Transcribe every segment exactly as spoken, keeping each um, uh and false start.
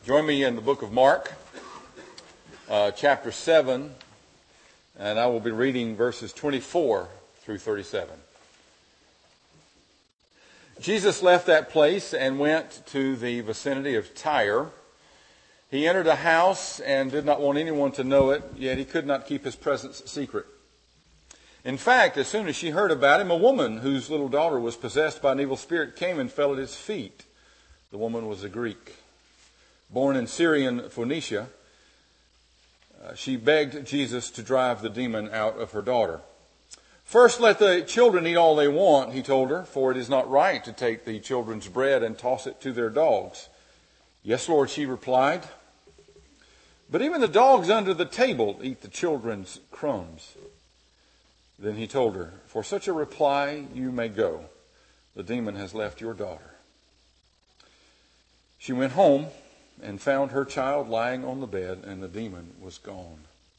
Join me in the book of Mark, uh, chapter seven, and I will be reading verses twenty-four through thirty-seven. Jesus left that place and went to the vicinity of Tyre. He entered a house and did not want anyone to know it, yet he could not keep his presence secret. In fact, as soon as she heard about him, a woman whose little daughter was possessed by an evil spirit came and fell at his feet. The woman was a Greek, born in Syrian Phoenicia. Uh, she begged Jesus to drive the demon out of her daughter. First, let the children eat all they want, he told her, for it is not right to take the children's bread and toss it to their dogs. Yes, Lord, she replied. But even the dogs under the table eat the children's crumbs. Then he told her, for such a reply you may go. The demon has left your daughter. She went home and found her child lying on the bed, and the demon was gone.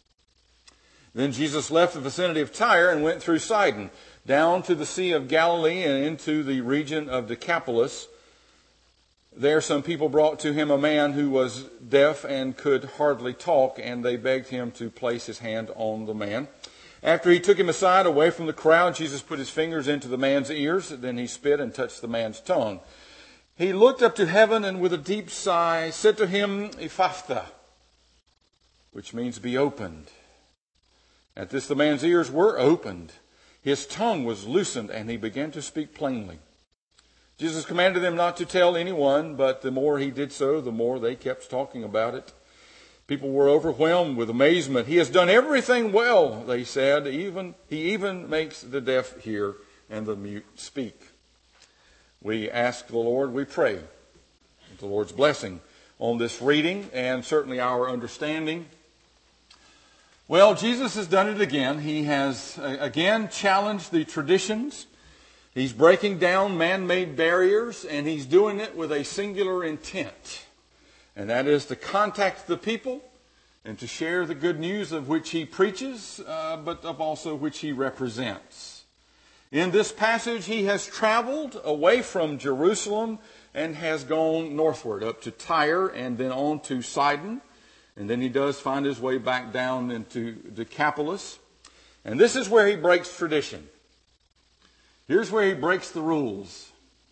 Then Jesus left the vicinity of Tyre and went through Sidon, down to the Sea of Galilee and into the region of Decapolis. There some people brought to him a man who was deaf and could hardly talk, and they begged him to place his hand on the man. After he took him aside away from the crowd, Jesus put his fingers into the man's ears. Then he spit and touched the man's tongue. He looked up to heaven and with a deep sigh said to him, Ephphatha, which means be opened. At this the man's ears were opened. His tongue was loosened and he began to speak plainly. Jesus commanded them not to tell anyone, but the more he did so, the more they kept talking about it. People were overwhelmed with amazement. He has done everything well, they said. Even he even makes the deaf hear and the mute speak. We ask the Lord, we pray the Lord's blessing on this reading and certainly our understanding. Well, Jesus has done it again. He has uh, again challenged the traditions. He's breaking down man-made barriers, and he's doing it with a singular intent. And that is to contact the people and to share the good news of which he preaches, uh, but of also which he represents. In this passage, he has traveled away from Jerusalem and has gone northward up to Tyre and then on to Sidon. And then he does find his way back down into Decapolis. And this is where he breaks tradition. Here's where he breaks the rules.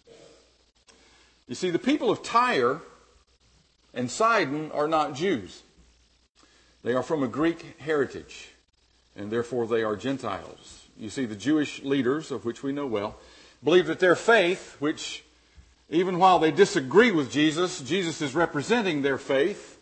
You see, the people of Tyre and Sidon are not Jews. They are from a Greek heritage, and therefore they are Gentiles. You see, the Jewish leaders, of which we know well, believe that their faith, which even while they disagree with Jesus, Jesus is representing their faith,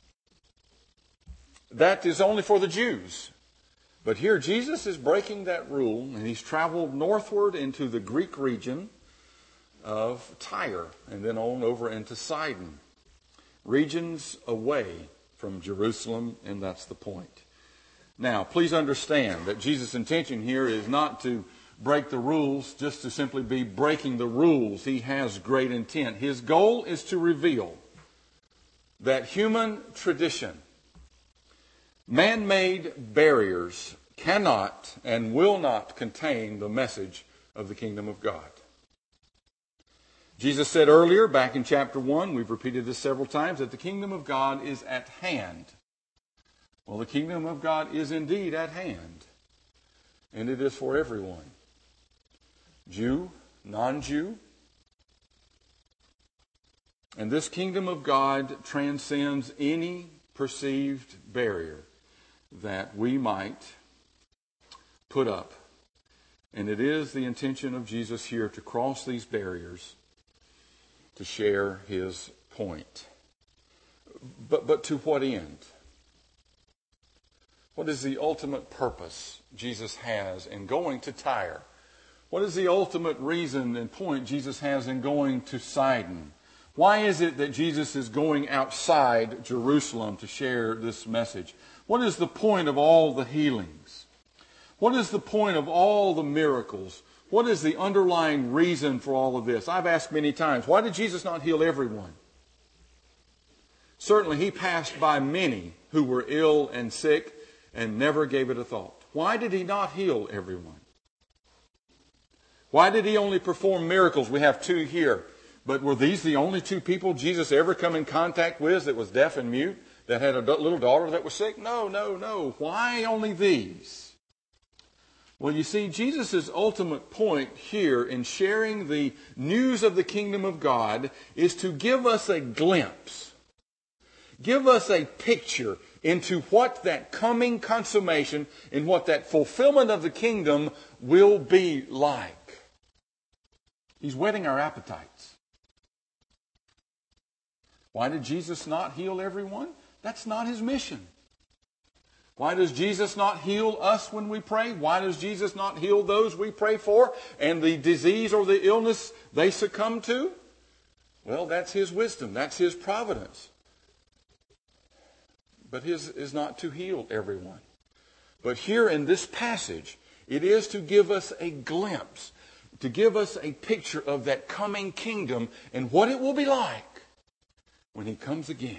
that is only for the Jews. But here Jesus is breaking that rule, and he's traveled northward into the Greek region of Tyre, and then on over into Sidon. Regions away from Jerusalem, and that's the point. Now, please understand that Jesus' intention here is not to break the rules just to simply be breaking the rules. He has great intent. His goal is to reveal that human tradition, man-made barriers, cannot and will not contain the message of the kingdom of God. Jesus said earlier, back in chapter one, we've repeated this several times, that the kingdom of God is at hand. Well, the kingdom of God is indeed at hand, and it is for everyone. Jew, non-Jew. And this kingdom of God transcends any perceived barrier that we might put up. And it is the intention of Jesus here to cross these barriers to share his point. But, but to what end? What is the ultimate purpose Jesus has in going to Tyre? What is the ultimate reason and point Jesus has in going to Sidon? Why is it that Jesus is going outside Jerusalem to share this message? What is the point of all the healings? What is the point of all the miracles? What is the underlying reason for all of this? I've asked many times, why did Jesus not heal everyone? Certainly he passed by many who were ill and sick and never gave it a thought. Why did he not heal everyone? Why did he only perform miracles? We have two here. But were these the only two people Jesus ever come in contact with that was deaf and mute, that had a little daughter that was sick? No, no, no. Why only these? Well, you see, Jesus' ultimate point here in sharing the news of the kingdom of God is to give us a glimpse, give us a picture into what that coming consummation and what that fulfillment of the kingdom will be like. He's whetting our appetites. Why did Jesus not heal everyone? That's not his mission. Why does Jesus not heal us when we pray? Why does Jesus not heal those we pray for and the disease or the illness they succumb to? Well, that's his wisdom. That's his providence. But his is not to heal everyone. But here in this passage, it is to give us a glimpse, to give us a picture of that coming kingdom and what it will be like when he comes again.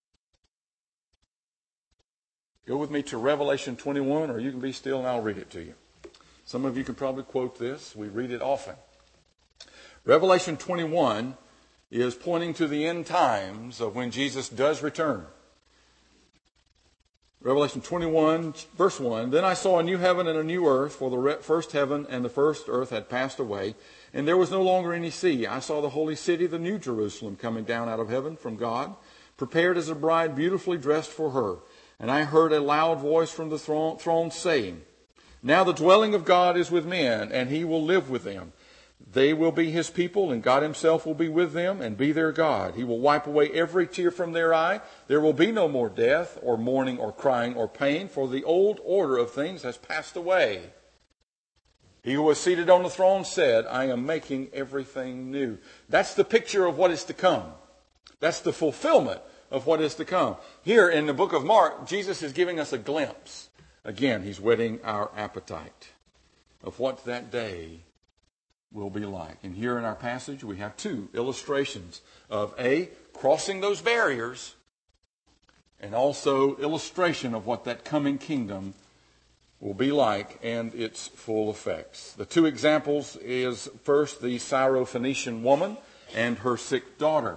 Go with me to Revelation twenty-one, or you can be still and I'll read it to you. Some of you can probably quote this. We read it often. Revelation twenty-one is pointing to the end times of when Jesus does return. Revelation twenty-one, verse one, Then I saw a new heaven and a new earth, for the first heaven and the first earth had passed away, and there was no longer any sea. I saw the holy city, the new Jerusalem, coming down out of heaven from God, prepared as a bride beautifully dressed for her. And I heard a loud voice from the throne, throne saying, Now the dwelling of God is with men, and he will live with them. They will be his people, and God himself will be with them and be their God. He will wipe away every tear from their eye. There will be no more death or mourning or crying or pain, for the old order of things has passed away. He who was seated on the throne said, I am making everything new. That's the picture of what is to come. That's the fulfillment of what is to come. Here in the book of Mark, Jesus is giving us a glimpse. Again, he's whetting our appetite of what that day will be like. And here in our passage, we have two illustrations of A, crossing those barriers, and also illustration of what that coming kingdom will be like and its full effects. The two examples is first the Syrophoenician woman and her sick daughter.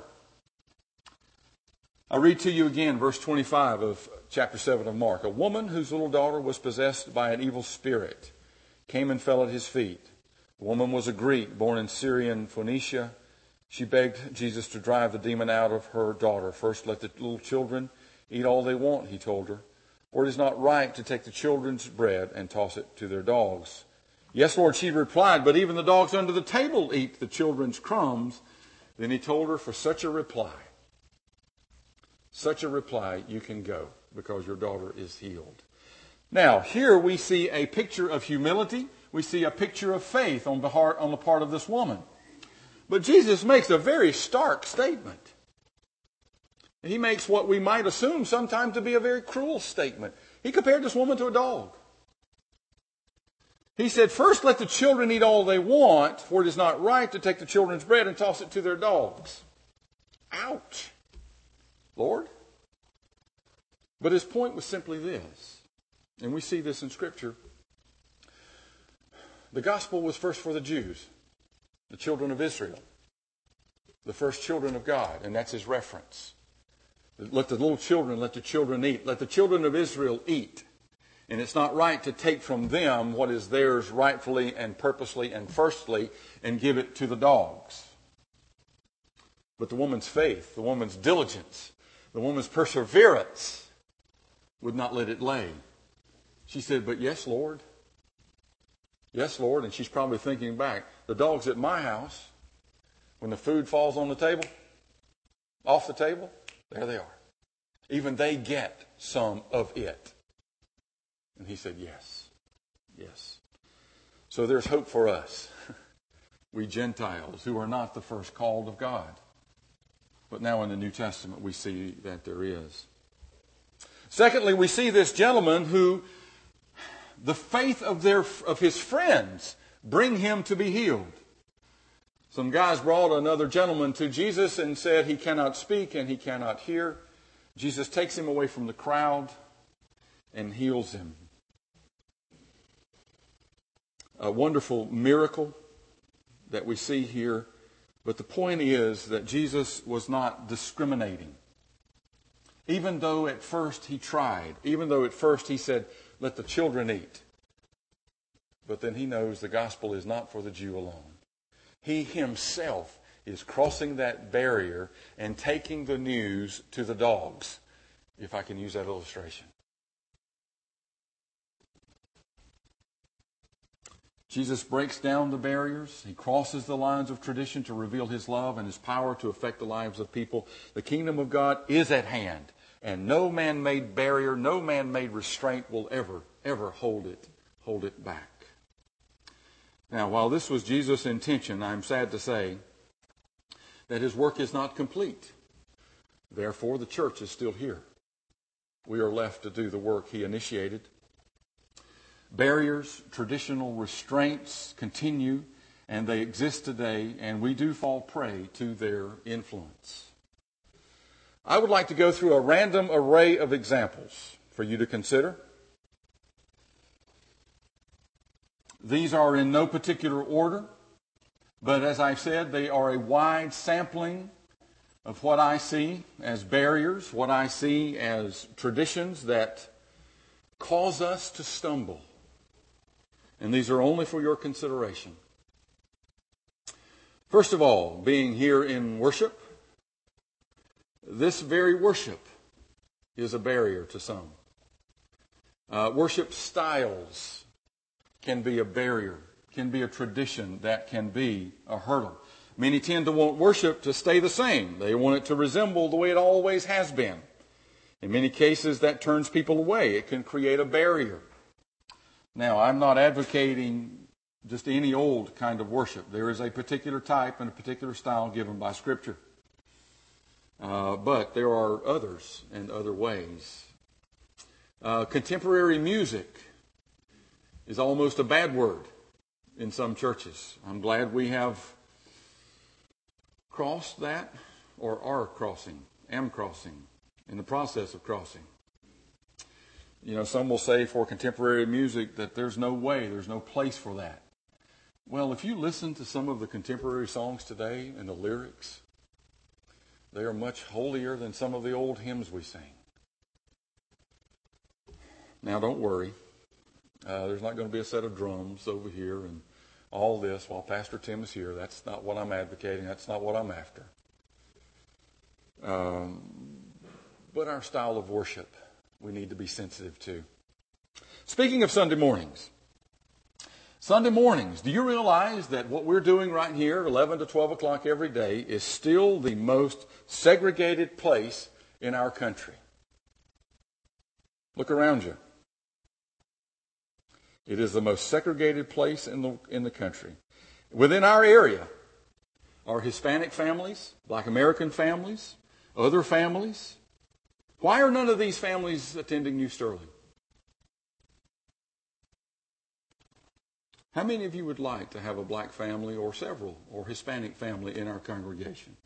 I read to you again verse twenty-five of chapter seven of Mark. A woman whose little daughter was possessed by an evil spirit came and fell at his feet. The woman was a Greek born in Syrian Phoenicia. She begged Jesus to drive the demon out of her daughter. First, let the little children eat all they want, he told her. For it is not right to take the children's bread and toss it to their dogs. Yes, Lord, she replied, but even the dogs under the table eat the children's crumbs. Then he told her, for such a reply, such a reply, you can go, because your daughter is healed. Now, here we see a picture of humility. We see a picture of faith on the heart, on the part of this woman. But Jesus makes a very stark statement. He makes what we might assume sometimes to be a very cruel statement. He compared this woman to a dog. He said, first let the children eat all they want, for it is not right to take the children's bread and toss it to their dogs. Ouch, Lord. But his point was simply this, and we see this in Scripture. The gospel was first for the Jews, the children of Israel, the first children of God, and that's his reference. Let the little children, let the children eat. Let the children of Israel eat. And it's not right to take from them what is theirs rightfully and purposely and firstly and give it to the dogs. But the woman's faith, the woman's diligence, the woman's perseverance would not let it lay. She said, but yes, Lord. Yes, Lord. And she's probably thinking back, the dogs at my house, when the food falls on the table, off the table, there they are. Even they get some of it. And he said, yes, yes. So there's hope for us, we Gentiles who are not the first called of God. But now in the New Testament we see that there is. Secondly, we see this gentleman who the faith of their of his friends bring him to be healed. Some guys brought another gentleman to Jesus and said he cannot speak and he cannot hear. Jesus takes him away from the crowd and heals him. A wonderful miracle that we see here But the point is that Jesus was not discriminating. Even though at first he tried, even though at first he said, let the children eat. But then he knows the gospel is not for the Jew alone. He himself is crossing that barrier and taking the news to the dogs, if I can use that illustration. Jesus breaks down the barriers. He crosses the lines of tradition to reveal his love and his power to affect the lives of people. The kingdom of God is at hand, and no man-made barrier, no man-made restraint will ever, ever hold it, hold it back. Now, while this was Jesus' intention, I'm sad to say that his work is not complete. Therefore, the church is still here. We are left to do the work he initiated. Barriers, traditional restraints continue, and they exist today, and we do fall prey to their influence. I would like to go through a random array of examples for you to consider. These are in no particular order, but as I've said, they are a wide sampling of what I see as barriers, what I see as traditions that cause us to stumble. And these are only for your consideration. First of all, being here in worship, this very worship is a barrier to some. Uh, worship styles can be a barrier, can be a tradition that can be a hurdle. Many tend to want worship to stay the same. They want it to resemble the way it always has been. In many cases, that turns people away. It can create a barrier. Now, I'm not advocating just any old kind of worship. There is a particular type and a particular style given by Scripture. Uh, but there are others and other ways. Uh, contemporary music is almost a bad word in some churches. I'm glad we have crossed that, or are crossing, am crossing, in the process of crossing. You know, some will say for contemporary music that there's no way, there's no place for that. Well, if you listen to some of the contemporary songs today and the lyrics, they are much holier than some of the old hymns we sing. Now, don't worry. Uh, there's not going to be a set of drums over here and all this while Pastor Tim is here. That's not what I'm advocating. That's not what I'm after. Um, but our style of worship, we need to be sensitive to. Speaking of Sunday mornings, Sunday mornings, do you realize that what we're doing right here, eleven to twelve o'clock every day, is still the most segregated place in our country? Look around you. It is the most segregated place in the in the country. Within our area are Hispanic families, Black American families, other families. Why are none of these families attending New Sterling? How many of you would like to have a black family or several or Hispanic family in our congregation?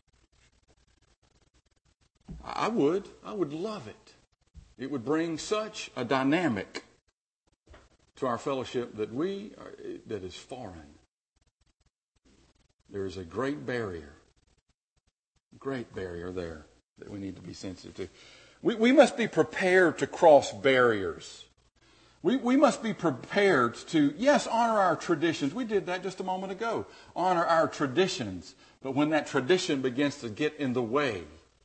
I would. I would love it. It would bring such a dynamic to our fellowship that we are, that is foreign. There is a great barrier, great barrier there that we need to be sensitive to. We, we must be prepared to cross barriers. We, we must be prepared to, yes, honor our traditions. We did that just a moment ago. Honor our traditions. But when that tradition begins to get in the way,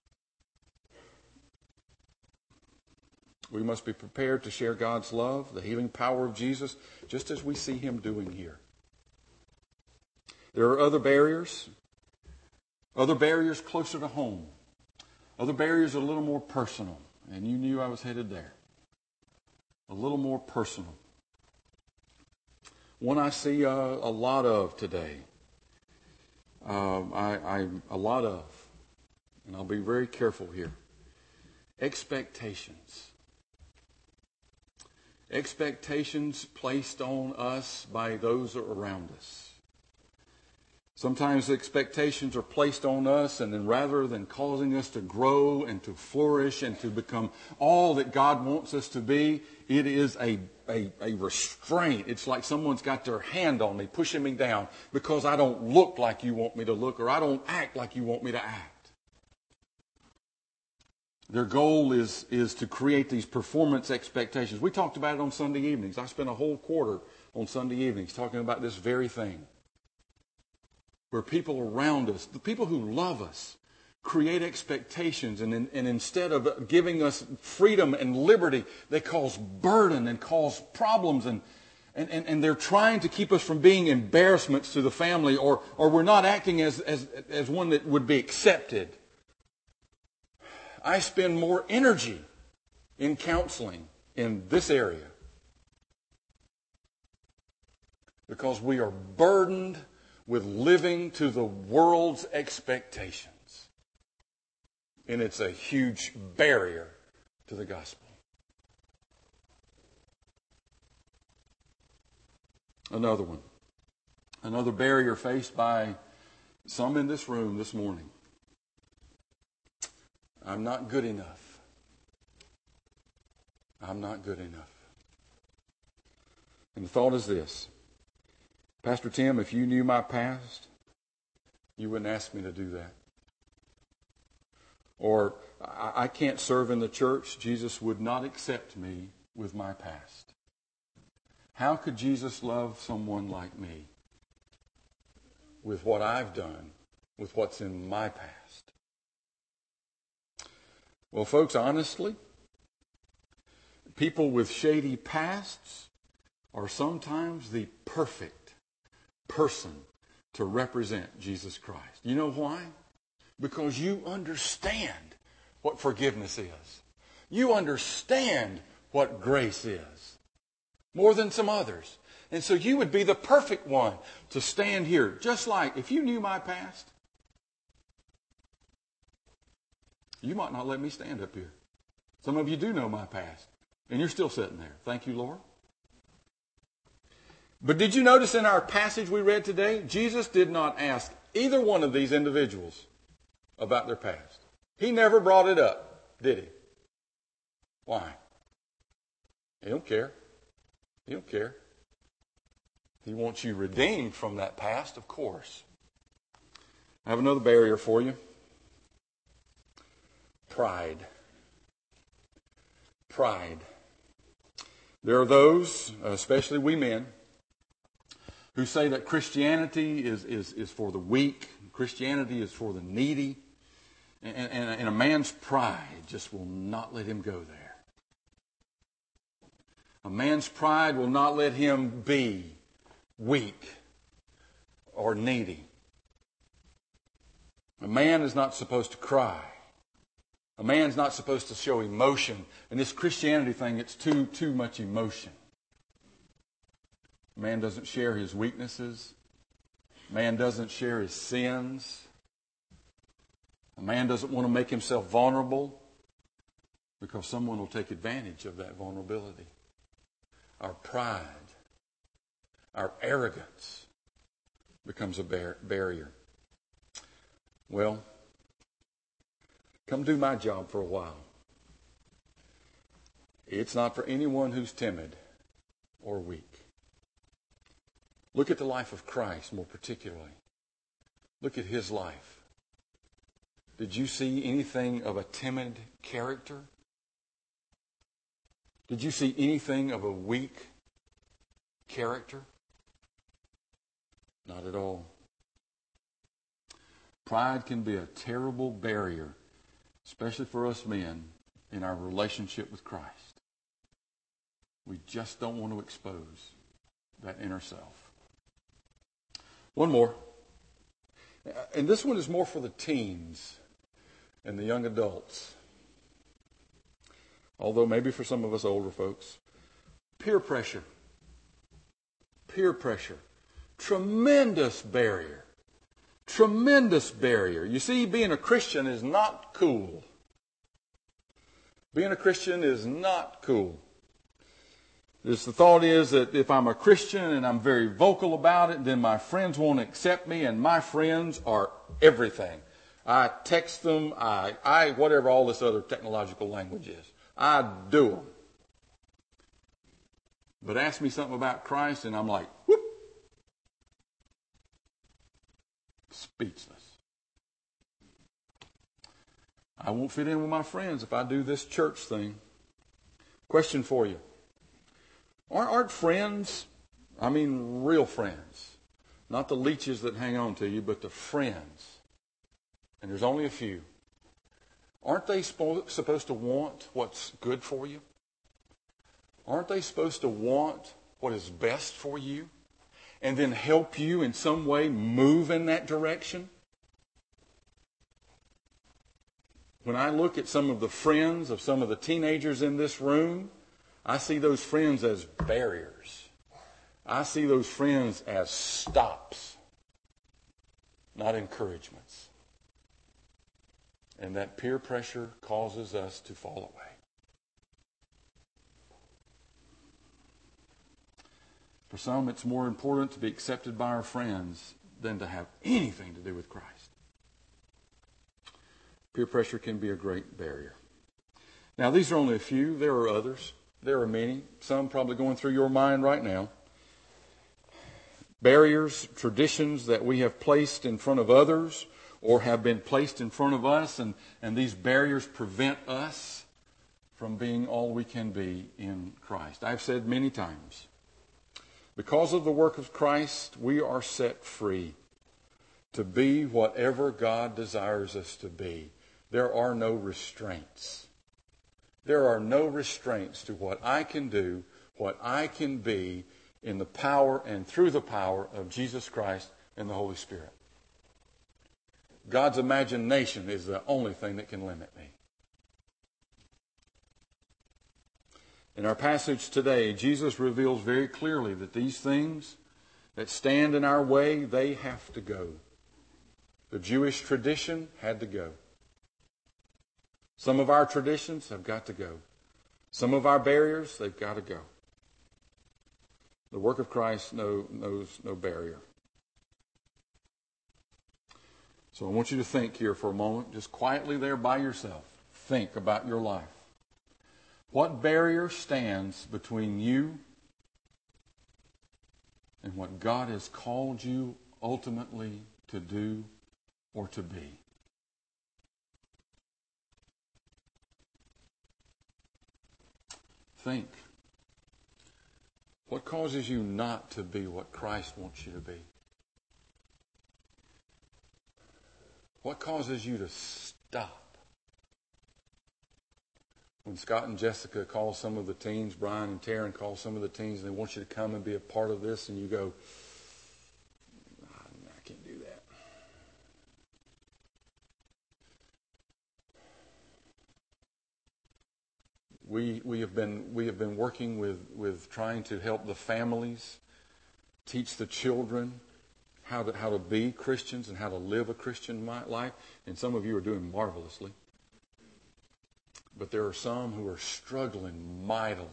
we must be prepared to share God's love, the healing power of Jesus, just as we see him doing here. There are other barriers, other barriers closer to home, other barriers are a little more personal, and you knew I was headed there. A little more personal. One I see uh, a lot of today, uh, I, I a lot of, and I'll be very careful here, expectations. Expectations placed on us by those around us. Sometimes expectations are placed on us, and then rather than causing us to grow and to flourish and to become all that God wants us to be, it is a, a, a restraint. It's like someone's got their hand on me, pushing me down because I don't look like you want me to look, or I don't act like you want me to act. Their goal is, is to create these performance expectations. We talked about it on Sunday evenings. I spent a whole quarter on Sunday evenings talking about this very thing. Where people around us, the people who love us, create expectations, and, and instead of giving us freedom and liberty, they cause burden and cause problems, and, and, and, and they're trying to keep us from being embarrassments to the family, or, or we're not acting as, as, as one that would be accepted. I spend more energy in counseling in this area because we are burdened with living to the world's expectations. And it's a huge barrier to the gospel. Another one. Another barrier faced by some in this room this morning. I'm not good enough. I'm not good enough. And the thought is this. Pastor Tim, if you knew my past, you wouldn't ask me to do that. Or, I, I can't serve in the church. Jesus would not accept me with my past. How could Jesus love someone like me with what I've done, with what's in my past? Well, folks, honestly, people with shady pasts are sometimes the perfect person to represent Jesus Christ. You know why? Because you understand what forgiveness is. You understand what grace is more than some others. And so you would be the perfect one to stand here. Just like if you knew my past, you might not let me stand up here. Some of you do know my past, and you're still sitting there. Thank you, Lord. But did you notice in our passage we read today, Jesus did not ask either one of these individuals about their past. He never brought it up, did he? Why? He don't care. He don't care. He wants you redeemed from that past, of course. I have another barrier for you. Pride. Pride. There are those, especially we men, who say that Christianity is, is, is for the weak, Christianity is for the needy, and, and, and a man's pride just will not let him go there. A man's pride will not let him be weak or needy. A man is not supposed to cry. A man's not supposed to show emotion. And this Christianity thing, it's too, too much emotion. Man doesn't share his weaknesses. Man doesn't share his sins. A man doesn't want to make himself vulnerable because someone will take advantage of that vulnerability. Our pride, our arrogance becomes a bar- barrier. Well, come do my job for a while. It's not for anyone who's timid or weak. Look at the life of Christ more particularly. Look at his life. Did you see anything of a timid character? Did you see anything of a weak character? Not at all. Pride can be a terrible barrier, especially for us men, in our relationship with Christ. We just don't want to expose that inner self. One more. And this one is more for the teens and the young adults. Although maybe for some of us older folks. Peer pressure. Peer pressure. Tremendous barrier. Tremendous barrier. You see, being a Christian is not cool. Being a Christian is not cool. This, the thought is that if I'm a Christian and I'm very vocal about it, then my friends won't accept me, and my friends are everything. I text them, I, I, whatever all this other technological language is. I do them. But ask me something about Christ, and I'm like, whoop, speechless. I won't fit in with my friends if I do this church thing. Question for you. Aren't, aren't friends, I mean real friends, not the leeches that hang on to you, but the friends, and there's only a few, aren't they spo- supposed to want what's good for you? Aren't they supposed to want what is best for you and then help you in some way move in that direction? When I look at some of the friends of some of the teenagers in this room, I see those friends as barriers. I see those friends as stops, not encouragements. And that peer pressure causes us to fall away. For some, it's more important to be accepted by our friends than to have anything to do with Christ. Peer pressure can be a great barrier. Now, these are only a few. There are others. There are many. Some probably going through your mind right now. Barriers, traditions that we have placed in front of others or have been placed in front of us, and, and these barriers prevent us from being all we can be in Christ. I've said many times, because of the work of Christ, we are set free to be whatever God desires us to be. There are no restraints. There are no restraints to what I can do, what I can be in the power and through the power of Jesus Christ and the Holy Spirit. God's imagination is the only thing that can limit me. In our passage today, Jesus reveals very clearly that these things that stand in our way, they have to go. The Jewish tradition had to go. Some of our traditions have got to go. Some of our barriers, they've got to go. The work of Christ no, knows no barrier. So I want you to think here for a moment, just quietly there by yourself. Think about your life. What barrier stands between you and what God has called you ultimately to do or to be? Think. What causes you not to be what Christ wants you to be? What causes you to stop? When Scott and Jessica call some of the teens, Brian and Taryn call some of the teens, and they want you to come and be a part of this, and you go, I can't do that. We we have been we have been working with, with trying to help the families teach the children how to how to be Christians and how to live a Christian life. And some of you are doing marvelously. But there are some who are struggling mightily.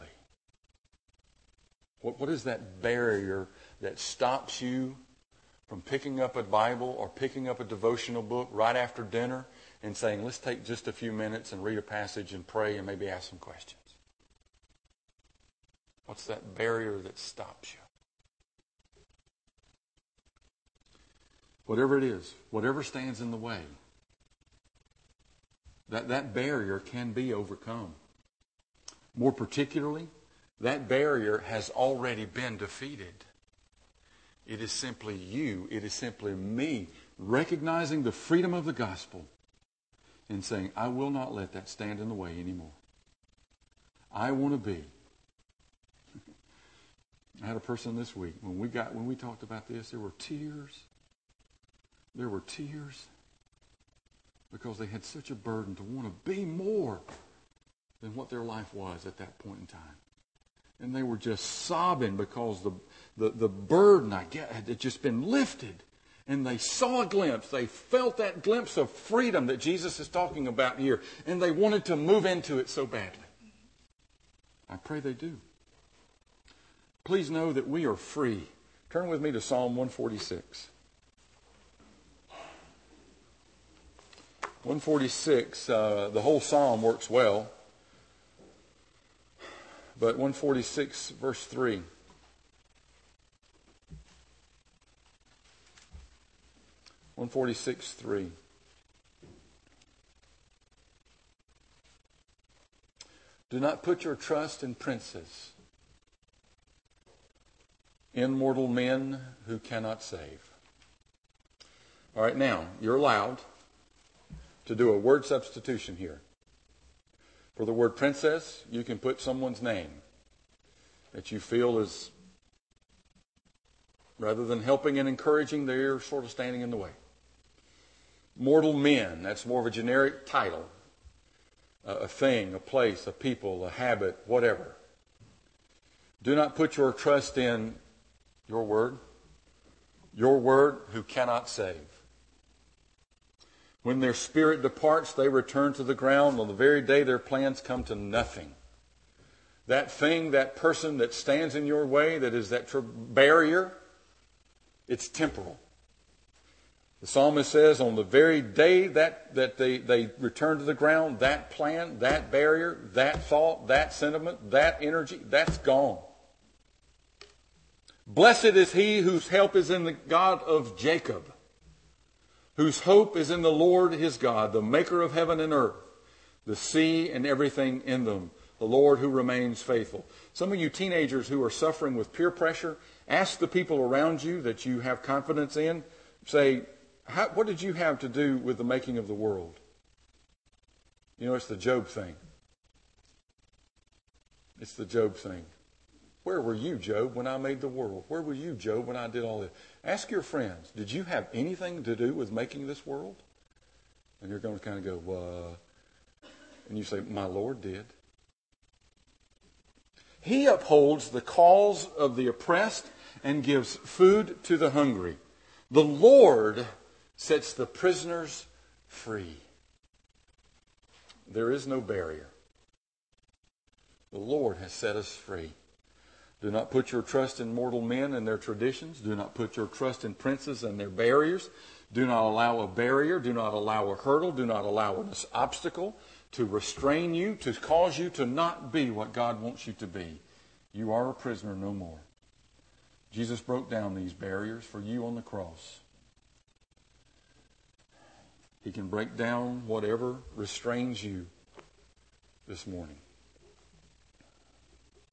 What what is that barrier that stops you from picking up a Bible or picking up a devotional book right after dinner and saying, let's take just a few minutes and read a passage and pray and maybe ask some questions? What's that barrier that stops you? Whatever it is, whatever stands in the way, that, that barrier can be overcome. More particularly, that barrier has already been defeated. It is simply you, it is simply me recognizing the freedom of the gospel and saying, I will not let that stand in the way anymore. I want to be. I had a person this week, when we got when we talked about this, there were tears. There were tears because they had such a burden to want to be more than what their life was at that point in time. And they were just sobbing because the, the, the burden I get had just been lifted. And they saw a glimpse. They felt that glimpse of freedom that Jesus is talking about here. And they wanted to move into it so badly. I pray they do. please know that we are free. Turn with me to Psalm one forty-six. one forty-six, uh, the whole psalm works well. But one forty-six, verse three. one forty-six, three. Do not put your trust in princes, in mortal men who cannot save. All right, now, you're allowed to do a word substitution here. For the word princess, you can put someone's name that you feel is, rather than helping and encouraging, they're sort of standing in the way. Mortal men, that's more of a generic title. A thing, a place, a people, a habit, whatever. Do not put your trust in your word, your word who cannot save. When their spirit departs, they return to the ground. On the very day their plans come to nothing. That thing, that person that stands in your way, that is that barrier, it's temporal. The psalmist says on the very day that, that they, they return to the ground, that plan, that barrier, that thought, that sentiment, that energy, that's gone. Blessed is he whose help is in the God of Jacob, whose hope is in the Lord his God, the maker of heaven and earth, the sea and everything in them, the Lord who remains faithful. Some of you teenagers who are suffering with peer pressure, ask the people around you that you have confidence in, say, How, what did you have to do with the making of the world? You know, it's the Job thing. It's the Job thing. Where were you, Job, when I made the world? Where were you, Job, when I did all this? Ask your friends, did you have anything to do with making this world? And you're going to kind of go, uh, and you say, my Lord did. He upholds the cause of the oppressed and gives food to the hungry. The Lord sets the prisoners free. There is no barrier. The Lord has set us free. Do not put your trust in mortal men and their traditions. Do not put your trust in princes and their barriers. Do not allow a barrier. Do not allow a hurdle. Do not allow an obstacle to restrain you, to cause you to not be what God wants you to be. You are a prisoner no more. Jesus broke down these barriers for you on the cross. He can break down whatever restrains you this morning.